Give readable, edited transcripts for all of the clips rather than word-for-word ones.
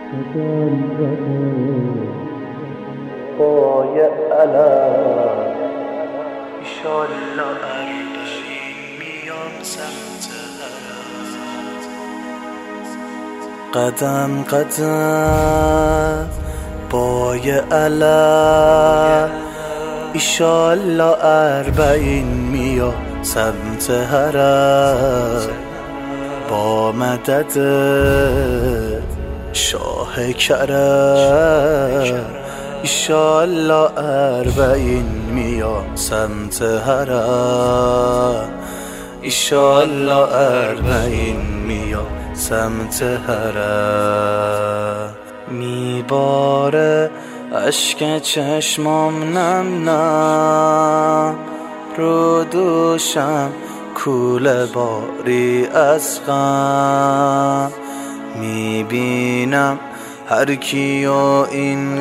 قدم پای علم ایشالله اربعین میان سمت قدم پای علم ایشالله اربعین میان سمت حرم با مدد شاه کرم ایشالله اربعین میان سمت حرم ایشالله اربعین میان سمت حرم میباره اشک چشمام نم نم رو دوشم کوله باری از غم میبینم هر کیو این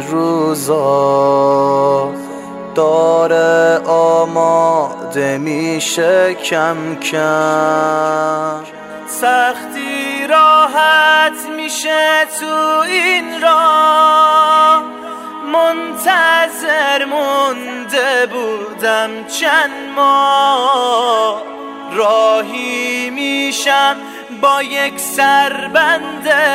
روزا داره آماده میشه کم کم سختی راحت میشه تو این راه منتظر مونده بودم چند ماه راهی میشم با یک سربنده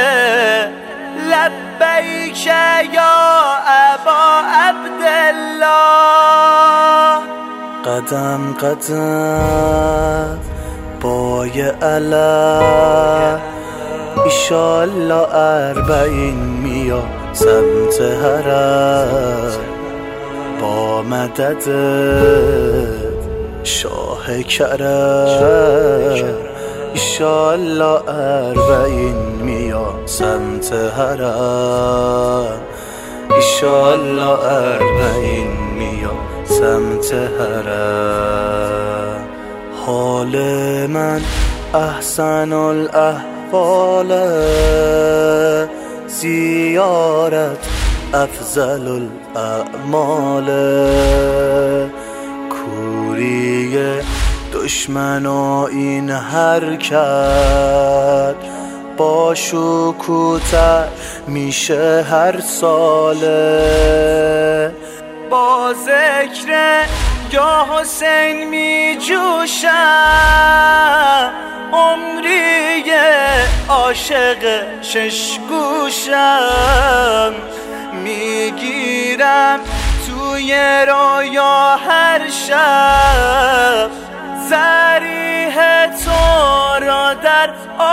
لبیک یا ابا عبدالله قدم پای علم ایشالله اربعین میان سمت حرم با مدد شاه کرم ایشالله اربعین میان سمت حرم ایشالله اربعین میان سمت حرم حال من احسن الاحوال زیارت افضل الاعمال کوری دشمن و این حرکت با شکوتر میشه هر ساله با ذکر یا حسین می جوشم عمری عاشق شش گوشم میگیرم توی رویا هر شب ضریح تو را در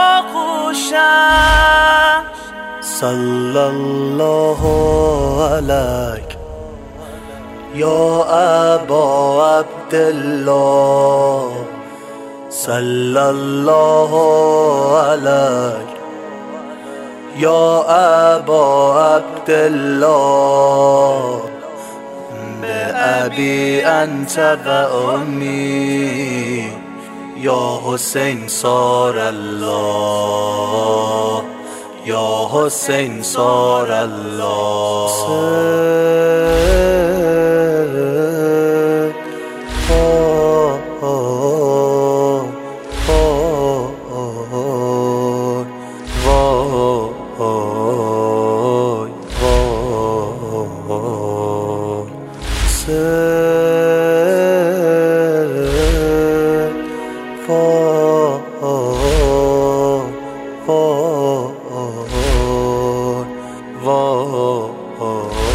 آغوشم صلی الله علیک یا ابا عبدالله صلی الله علیک یا ابا عبدالله بأبی انت و امی یا حسین صار الله یا حسین صار الله